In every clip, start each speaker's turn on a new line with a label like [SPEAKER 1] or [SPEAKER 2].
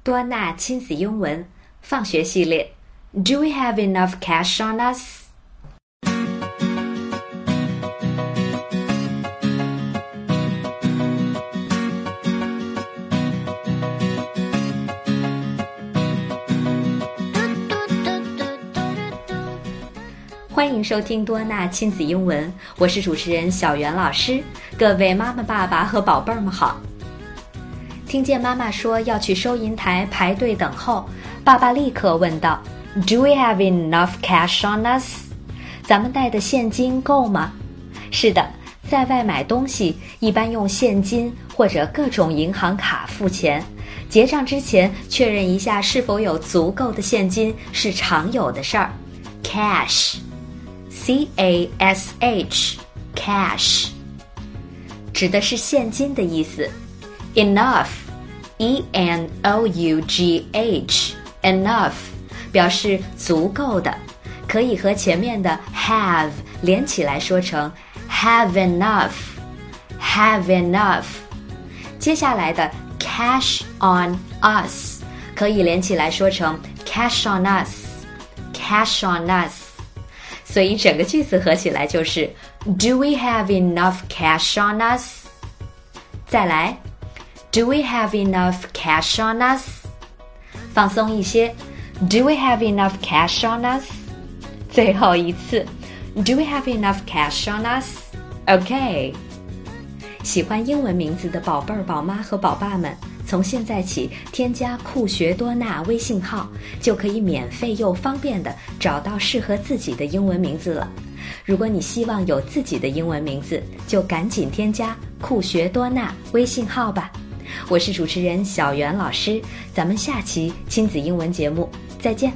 [SPEAKER 1] 多纳亲子英文放学系列 Do we have enough cash on us? 欢迎收听多纳亲子英文，我是主持人小袁老师。各位妈妈、爸爸和宝贝儿们好。听见妈妈说要去收银台排队等候，爸爸立刻问道 Do we have enough cash on us? 咱们带的现金够吗？是的，在外买东西一般用现金或者各种银行卡付钱，结账之前确认一下是否有足够的现金是常有的事儿。 Cash C-A-S-H Cash 指的是现金的意思。 Enough E-N-O-U-G-H Enough 表示足够的，可以和前面的 have 连起来说成 have enough Have enough 接下来的 cash on us 可以连起来说成 cash on us Cash on us，所以整个句子合起来就是 Do we have enough cash on us? 再来 Do we have enough cash on us? 放松一些 Do we have enough cash on us? 最后一次 Do we have enough cash on us? OK。 喜欢英文名字的宝贝儿、宝妈和宝爸们，从现在起添加酷学多纳微信号，就可以免费又方便地找到适合自己的英文名字了。如果你希望有自己的英文名字，就赶紧添加酷学多纳微信号吧。我是主持人小袁老师，咱们下期亲子英文节目再见。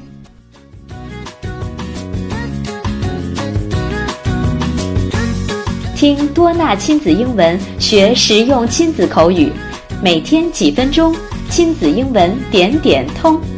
[SPEAKER 1] 听多纳亲子英文，学实用亲子口语，每天几分钟，亲子英文点点通。